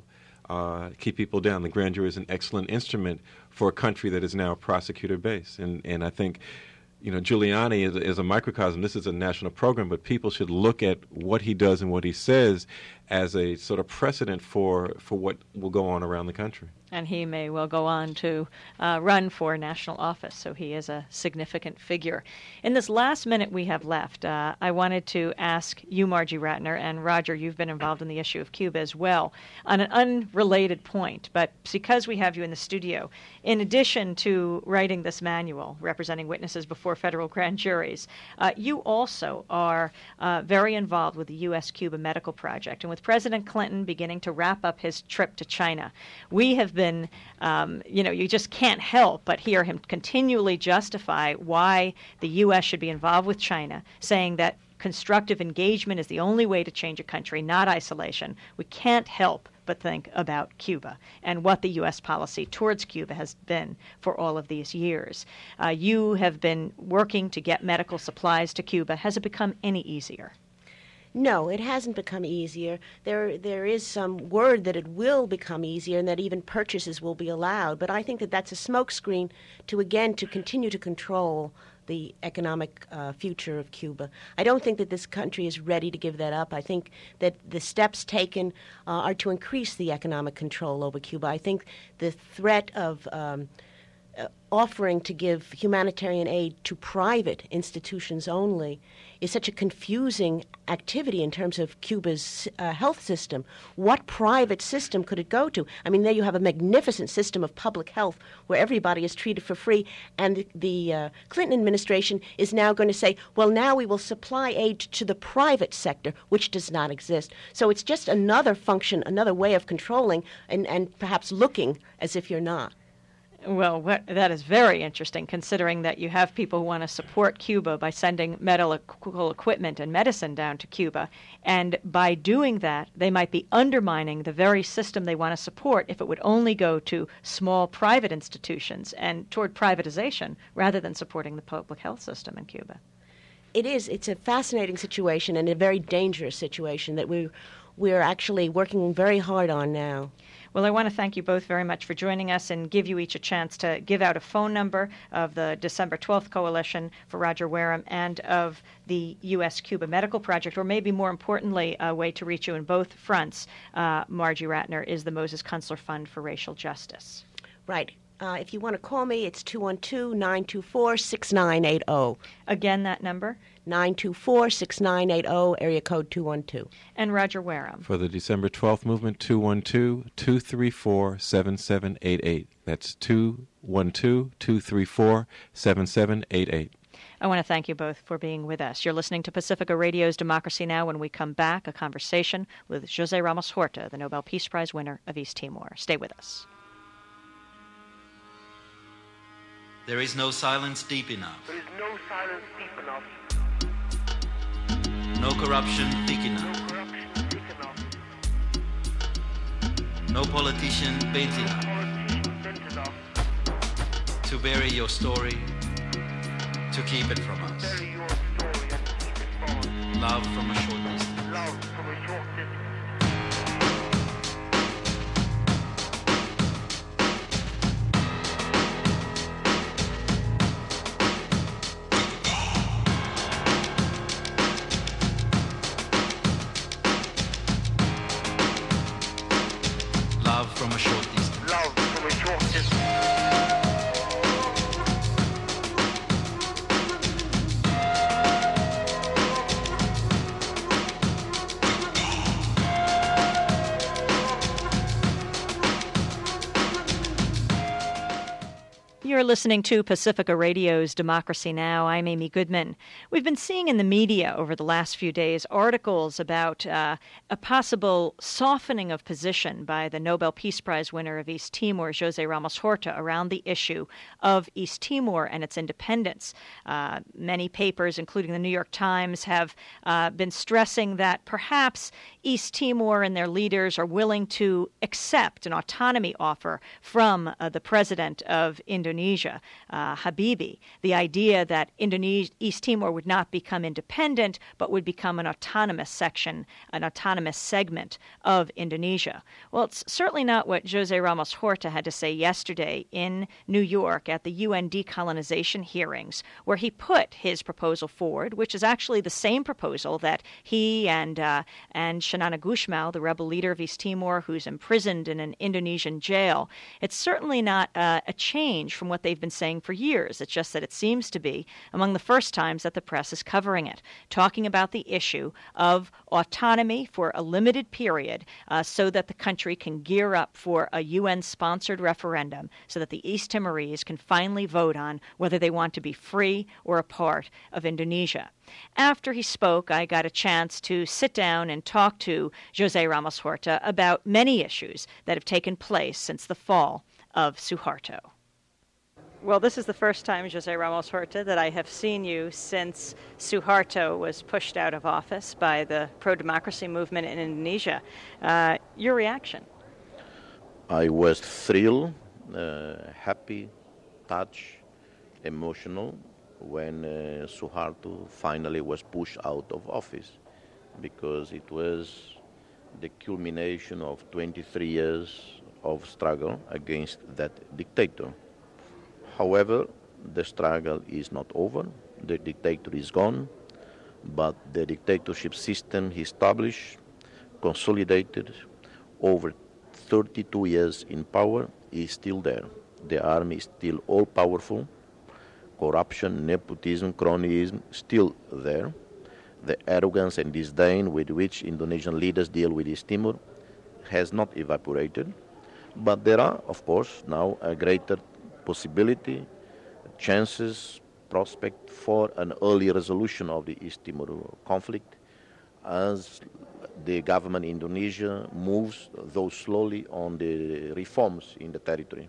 down. The grand jury is an excellent instrument for a country that is now prosecutor-based, and I think, Giuliani is a microcosm. This is a national program, but people should look at what he does and what he says as a sort of precedent for what will go on around the country. And he may well go on to run for national office, so he is a significant figure. In this last minute we have left, I wanted to ask you, Margie Ratner, and Roger, you've been involved in the issue of Cuba as well, on an unrelated point, but because we have you in the studio, in addition to writing this manual, Representing Witnesses Before Federal Grand Juries, you also are very involved with the U.S.-Cuba Medical Project, and with President Clinton beginning to wrap up his trip to China, we have been, you just can't help but hear him continually justify why the U.S. should be involved with China, saying that constructive engagement is the only way to change a country, not isolation. We can't help but think about Cuba and what the U.S. policy towards Cuba has been for all of these years. You have been working to get medical supplies to Cuba. Has it become any easier? No, it hasn't become easier. There is some word that it will become easier and that even purchases will be allowed, but I think that that's a smokescreen to continue to control the economic future of Cuba. I don't think that this country is ready to give that up. I think that the steps taken are to increase the economic control over Cuba. I think the threat of offering to give humanitarian aid to private institutions only is such a confusing activity in terms of Cuba's health system. What private system could it go to? I mean, there you have a magnificent system of public health where everybody is treated for free, and the Clinton administration is now going to say, well, now we will supply aid to the private sector, which does not exist. So it's just another function, another way of controlling and perhaps looking as if you're not. Well, that is very interesting, considering that you have people who want to support Cuba by sending medical equipment and medicine down to Cuba. And by doing that, they might be undermining the very system they want to support if it would only go to small private institutions and toward privatization rather than supporting the public health system in Cuba. It is. It's a fascinating situation and a very dangerous situation that we're actually working very hard on now. Well, I want to thank you both very much for joining us and give you each a chance to give out a phone number of the December 12th Coalition for Roger Wareham and of the U.S.-Cuba Medical Project, or maybe more importantly, a way to reach you in both fronts. Margie Ratner is the Moses Kunstler Fund for Racial Justice. Right. If you want to call me, it's 212-924-6980. Again, that number? 924-6980, area code 212. And Roger Wareham. For the December 12th movement, 212-234-7788. That's 212-234-7788. I want to thank you both for being with us. You're listening to Pacifica Radio's Democracy Now! When we come back, a conversation with José Ramos Horta, the Nobel Peace Prize winner of East Timor. Stay with us. There is no silence deep enough. There is no silence deep enough. No corruption thick No enough. corruption thick enough. No politician bent enough Politician bent enough. to bury your story, to keep it from us. Bury your story and keep it from us. Love from a short distance. Love from a short distance. Love from a short distance. Love from a short distance. You're listening to Pacifica Radio's Democracy Now! I'm Amy Goodman. We've been seeing in the media over the last few days articles about a possible softening of position by the Nobel Peace Prize winner of East Timor, José Ramos Horta, around the issue of East Timor and its independence. Many papers, including the New York Times, have been stressing that perhaps East Timor and their leaders are willing to accept an autonomy offer from the president of Indonesia, Habibie. The idea that East Timor would not become independent, but would become an autonomous section, an autonomous segment of Indonesia. Well, it's certainly not what José Ramos Horta had to say yesterday in New York at the UN decolonization hearings, where he put his proposal forward, which is actually the same proposal that he and Xanana Gusmão, the rebel leader of East Timor, who's imprisoned in an Indonesian jail. It's certainly not a change from what they've been saying for years. It's just that it seems to be among the first times that the press is covering it, talking about the issue of autonomy for a limited period so that the country can gear up for a UN-sponsored referendum so that the East Timorese can finally vote on whether they want to be free or a part of Indonesia. After he spoke, I got a chance to sit down and talk to José Ramos Horta about many issues that have taken place since the fall of Suharto. Well, this is the first time, José Ramos Horta, that I have seen you since Suharto was pushed out of office by the pro-democracy movement in Indonesia. Your reaction? I was thrilled, happy, touched, emotional when Suharto finally was pushed out of office, because it was the culmination of 23 years of struggle against that dictator. However, the struggle is not over. The dictator is gone, but the dictatorship system he established, consolidated over 32 years in power, is still there. The army is still all-powerful. Corruption, nepotism, cronyism, still there. The arrogance and disdain with which Indonesian leaders deal with East Timor has not evaporated. But there are, of course, now a greater possibility, chances, prospect for an early resolution of the East Timor conflict as the government in Indonesia moves, though slowly, on the reforms in the territory.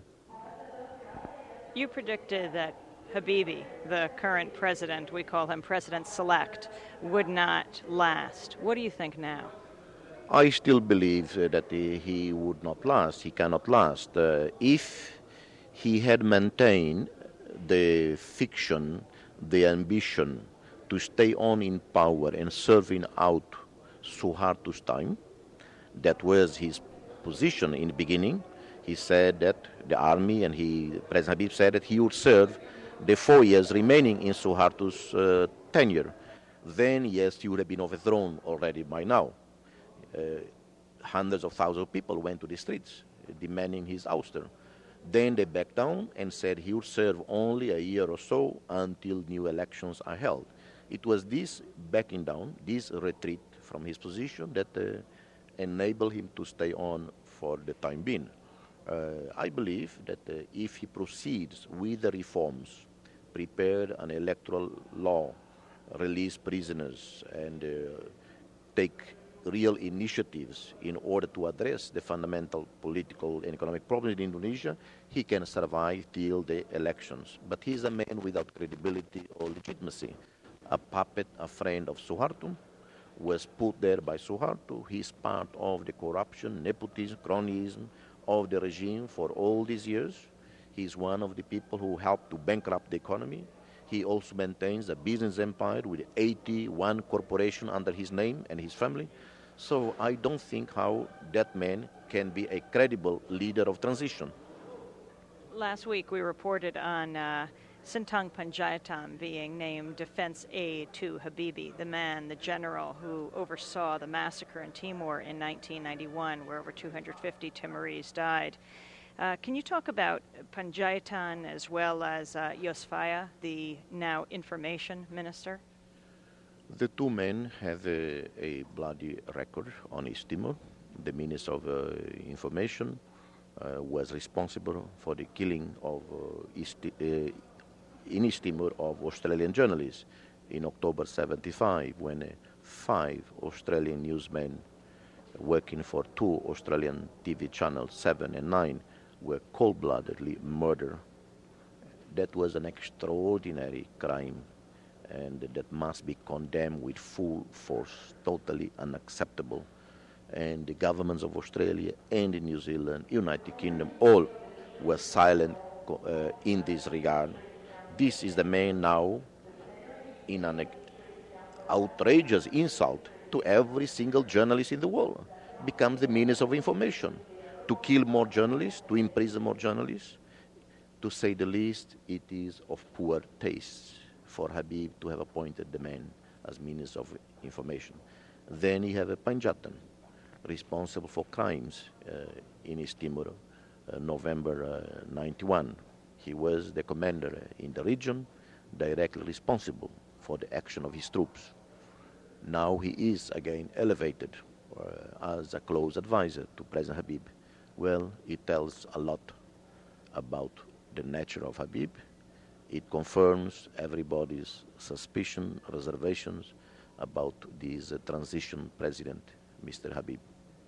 You predicted that Habibie, the current president, we call him President-elect, would not last. What do you think now? I still believe that he would not last. He cannot last. If he had maintained the fiction, the ambition to stay on in power and serving out Suharto's time, that was his position in the beginning. He said that the army and President Habibie said that he would serve the 4 years remaining in Suharto's tenure. Then, yes, he would have been overthrown already by now. Hundreds of thousands of people went to the streets demanding his ouster. Then they backed down and said he would serve only a year or so until new elections are held. It was this backing down, this retreat from his position that enabled him to stay on for the time being. I believe that if he proceeds with the reforms, prepare an electoral law, release prisoners, and take real initiatives in order to address the fundamental political and economic problems in Indonesia, he can survive till the elections. But he's a man without credibility or legitimacy. A puppet, a friend of Suharto, was put there by Suharto. He's part of the corruption, nepotism, cronyism of the regime for all these years. He's one of the people who helped to bankrupt the economy. He also maintains a business empire with 81 corporations under his name and his family. So I don't think how that man can be a credible leader of transition. Last week we reported on Sintang Panjaitan being named defense aide to Habibie, the man, the general who oversaw the massacre in Timor in 1991, where over 250 Timorese died. Can you talk about Panjaitan as well as Yosfaya, the now information minister? The two men have a bloody record on East Timor. The Minister of Information was responsible for the killing of in East Timor of Australian journalists in October 75, when 5 Australian newsmen working for 2 Australian TV channels, 7 and 9, were cold-bloodedly murdered. That was an extraordinary crime, and that must be condemned with full force, totally unacceptable. And the governments of Australia and New Zealand, United Kingdom, all were silent in this regard. This is the man now, in an outrageous insult to every single journalist in the world, becomes the Minister of Information. To kill more journalists, to imprison more journalists, to say the least, it is of poor taste for Habib to have appointed the man as Minister of Information. Then you have a Panjaitan, responsible for crimes in East Timor, November 91. He was the commander in the region, directly responsible for the action of his troops. Now he is again elevated as a close advisor to President Habib. Well, it tells a lot about the nature of Habib. It confirms everybody's suspicion, reservations about this transition president, Mr. Habib.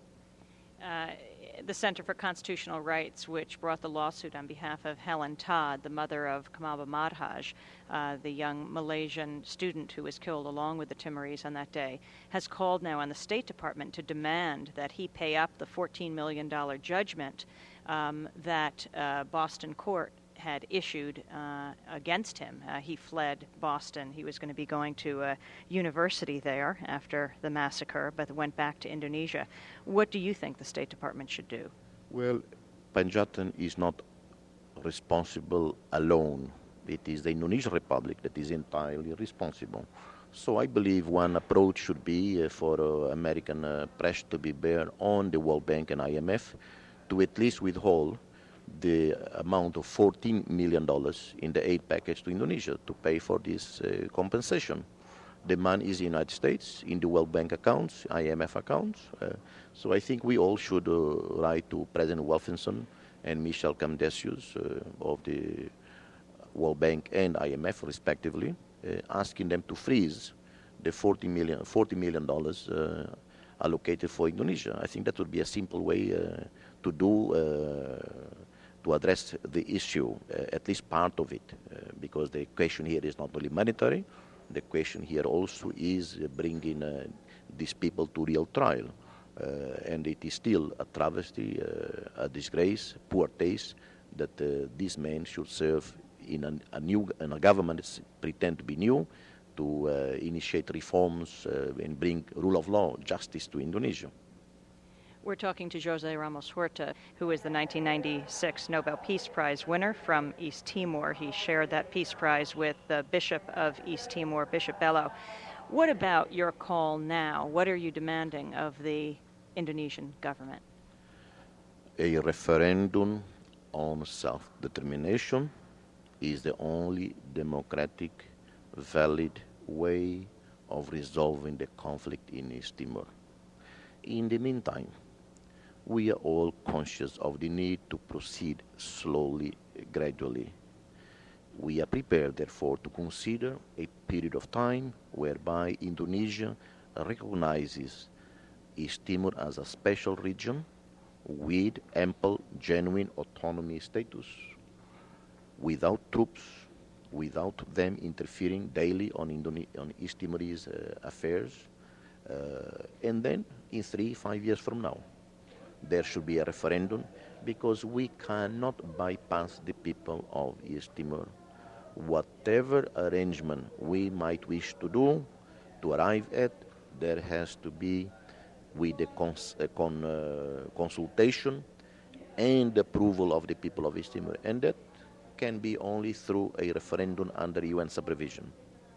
The Center for Constitutional Rights, which brought the lawsuit on behalf of Helen Todd, the mother of Kamal Madhaj, the young Malaysian student who was killed along with the Timorese on that day, has called now on the State Department to demand that he pay up the $14 million judgment that Boston court had issued against him. He fled Boston. He was going to be going to a university there after the massacre, but went back to Indonesia. What do you think the State Department should do? Well, Panjaitan is not responsible alone. It is the Indonesian Republic that is entirely responsible. So I believe one approach should be for American pressure to be bear on the World Bank and IMF to at least withhold the amount of $14 million in the aid package to Indonesia to pay for this compensation. The money is in the United States, in the World Bank accounts, IMF accounts. So I think we all should write to President Wolfenson and Michel Camdesius of the World Bank and IMF, respectively, asking them to freeze the $40 million allocated for Indonesia. I think that would be a simple way to do to address the issue, at least part of it, because the question here is not only monetary, the question here also is bringing these people to real trial. And it is still a travesty, a disgrace, poor taste, that these men should serve in a government that pretend to be new, to initiate reforms and bring rule of law, justice to Indonesia. We're talking to José Ramos Horta, who is the 1996 Nobel Peace Prize winner from East Timor. He shared that Peace Prize with the Bishop of East Timor, Bishop Bello. What about your call now? What are you demanding of the Indonesian government? A referendum on self-determination is the only democratic, valid way of resolving the conflict in East Timor. In the meantime, we are all conscious of the need to proceed slowly, gradually. We are prepared, therefore, to consider a period of time whereby Indonesia recognizes East Timor as a special region with ample, genuine autonomy status, without troops, without them interfering daily on East Timorese affairs. And then, in 3-5 years from now, there should be a referendum, because we cannot bypass the people of East Timor. Whatever arrangement we might wish to do, to arrive at, there has to be with the consultation and approval of the people of East Timor. And that can be only through a referendum under UN supervision.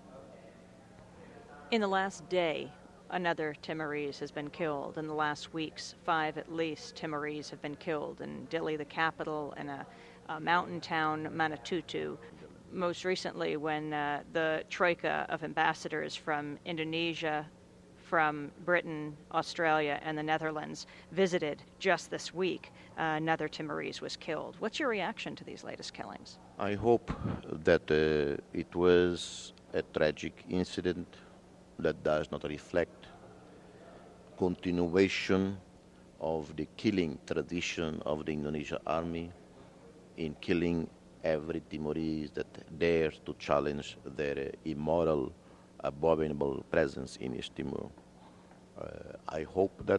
In the last day, another Timorese has been killed. In the last weeks, 5 at least Timorese have been killed in Dili, the capital, and a mountain town, Manatutu. Most recently, when the troika of ambassadors from Indonesia, from Britain, Australia, and the Netherlands visited just this week, another Timorese was killed. What's your reaction to these latest killings? I hope that it was a tragic incident that does not reflect continuation of the killing tradition of the Indonesian army in killing every Timorese that dares to challenge their immoral, abominable presence in East Timor. I hope that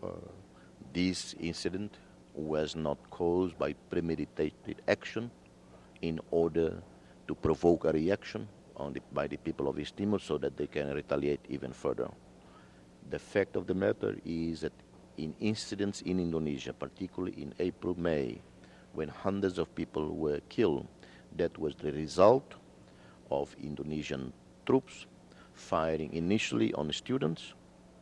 this incident was not caused by premeditated action in order to provoke a reaction by the people of East Timor so that they can retaliate even further. The fact of the matter is that in incidents in Indonesia, particularly in April, May, when hundreds of people were killed, that was the result of Indonesian troops firing initially on students,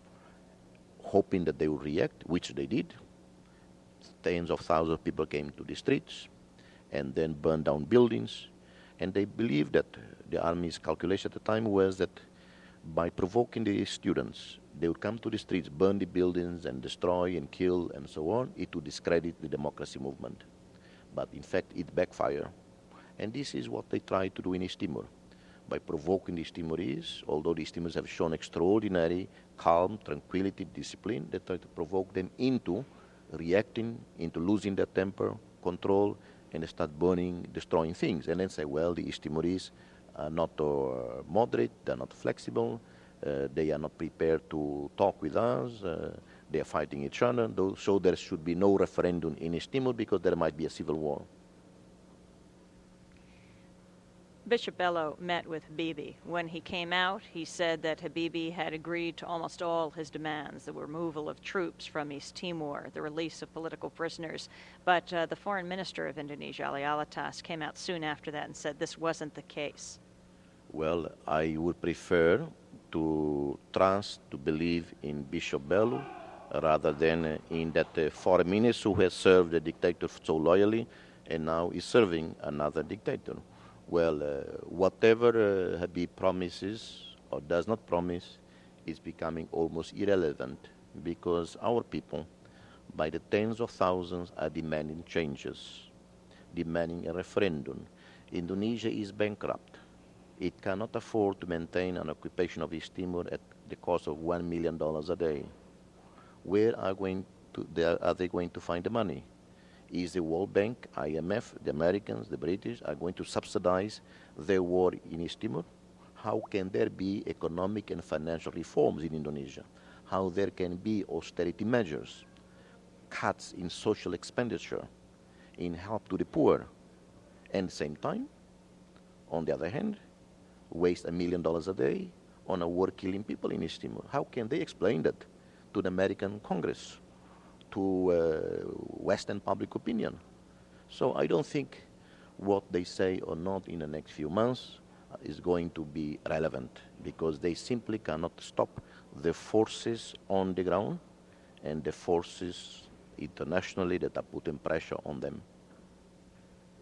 hoping that they would react, which they did. Tens of thousands of people came to the streets and then burned down buildings. And they believed that the army's calculation at the time was that by provoking the students, they would come to the streets, burn the buildings and destroy and kill and so on. It would discredit the democracy movement. But in fact, it backfired. And this is what they tried to do in East Timor. By provoking the East Timorese, although the East Timorese have shown extraordinary calm, tranquility, discipline, they tried to provoke them into reacting, into losing their temper, control, and they start burning, destroying things. And then say, well, the East Timorese are not moderate, they're not flexible, they are not prepared to talk with us, they are fighting each other, so there should be no referendum in East Timor because there might be a civil war. Bishop Bello met with Habibie. When he came out, he said that Habibie had agreed to almost all his demands, the removal of troops from East Timor, the release of political prisoners. But the foreign minister of Indonesia, Ali Alatas, came out soon after that and said this wasn't the case. Well, I would prefer to trust, to believe in Bishop Bello rather than in that foreign minister who has served the dictator so loyally and now is serving another dictator. Well, whatever Habib promises or does not promise is becoming almost irrelevant because our people, by the tens of thousands, are demanding changes, demanding a referendum. Indonesia is bankrupt. It cannot afford to maintain an occupation of East Timor at the cost of $1 million a day. Where are they going to find the money? Is the World Bank, IMF, the Americans, the British are going to subsidize their war in East Timor? How can there be economic and financial reforms in Indonesia? How there can be austerity measures, cuts in social expenditure, in help to the poor, and at the same time, on the other hand, waste $1 million a day on a war killing people in East Timor? How can they explain that to the American Congress, to Western public opinion? So I don't think what they say or not in the next few months is going to be relevant because they simply cannot stop the forces on the ground and the forces internationally that are putting pressure on them.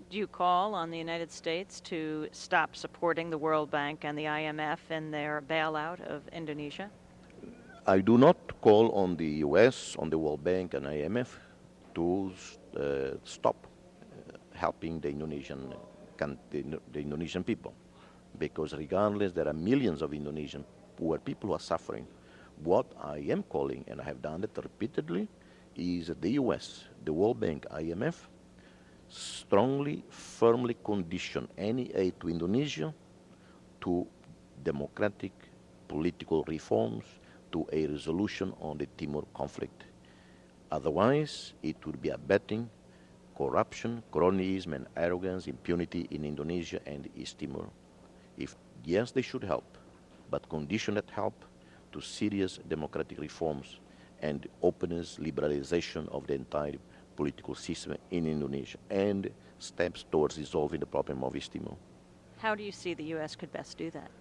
Do you call on the United States to stop supporting the World Bank and the IMF in their bailout of Indonesia? I do not call on the U.S., on the World Bank and IMF to stop helping the Indonesian people, because regardless, there are millions of Indonesian poor people who are suffering. What I am calling, and I have done it repeatedly, is the U.S., the World Bank, IMF, strongly, firmly condition any aid to Indonesia to democratic political reforms, to a resolution on the Timor conflict. Otherwise, it would be abetting corruption, cronyism, and arrogance, impunity in Indonesia and East Timor. Yes, they should help, but condition that help to serious democratic reforms and openness, liberalization of the entire political system in Indonesia, and steps towards resolving the problem of East Timor. How do you see the U.S. could best do that?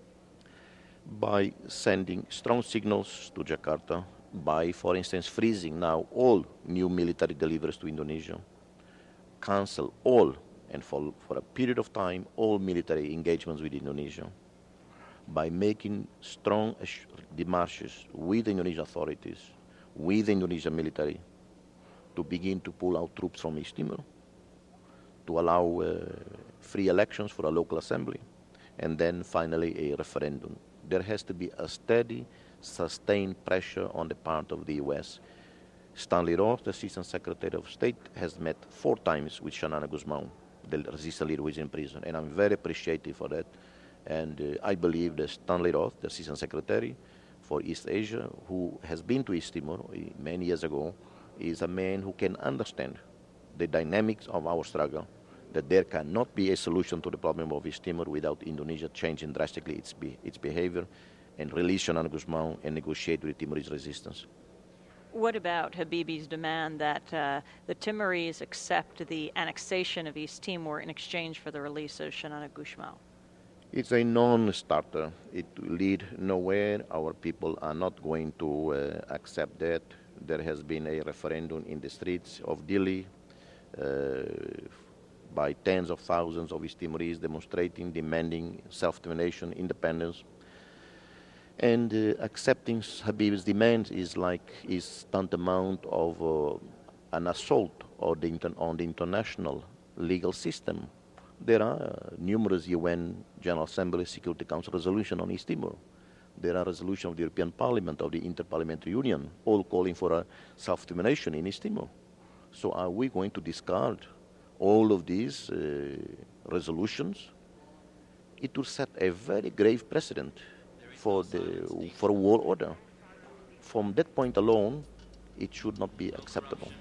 By sending strong signals to Jakarta, by, for instance, freezing now all new military deliveries to Indonesia, cancel all, and for a period of time, all military engagements with Indonesia, by making strong demarches with the Indonesian authorities, with the Indonesian military, to begin to pull out troops from East Timor, to allow free elections for a local assembly, and then finally a referendum. There has to be a steady, sustained pressure on the part of the U.S. Stanley Roth, the Assistant Secretary of State, has met 4 times with Xanana Gusmão, the resistance leader who is in prison, and I'm very appreciative for that. And I believe that Stanley Roth, the Assistant Secretary for East Asia, who has been to East Timor many years ago, is a man who can understand the dynamics of our struggle, that there cannot be a solution to the problem of East Timor without Indonesia changing drastically its behavior and release Xanana Gusmão and negotiate with the Timorese resistance. What about Habibie's demand that the Timorese accept the annexation of East Timor in exchange for the release of Xanana Gusmão? It's a non-starter. It will lead nowhere. Our people are not going to accept that. There has been a referendum in the streets of Dili by tens of thousands of East Timorese demonstrating, demanding self-determination, independence. And accepting Habib's demands is tantamount of an assault on the international legal system. There are numerous UN General Assembly Security Council resolutions on East Timor. There are resolutions of the European Parliament, of the Interparliamentary Union, all calling for a self-determination in East Timor. So are we going to discard all of these resolutions? It will set a very grave precedent for a world order. From that point alone, it should not be acceptable.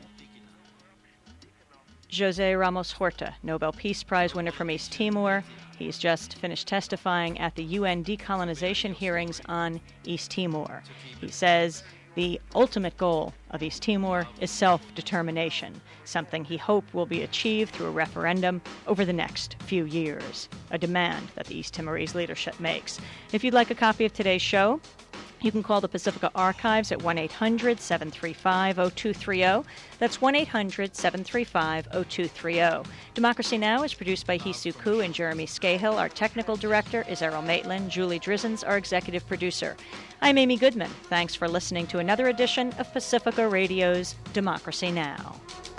José Ramos Horta, Nobel Peace Prize winner from East Timor. He's just finished testifying at the UN decolonization hearings on East Timor. He says the ultimate goal of East Timor is self-determination, something he hoped will be achieved through a referendum over the next few years, a demand that the East Timorese leadership makes. If you'd like a copy of today's show, you can call the Pacifica Archives at 1-800-735-0230. That's 1-800-735-0230. Democracy Now! Is produced by Hisu Ku and Jeremy Scahill. Our technical director is Errol Maitland. Julie Drizens, our executive producer. I'm Amy Goodman. Thanks for listening to another edition of Pacifica Radio's Democracy Now!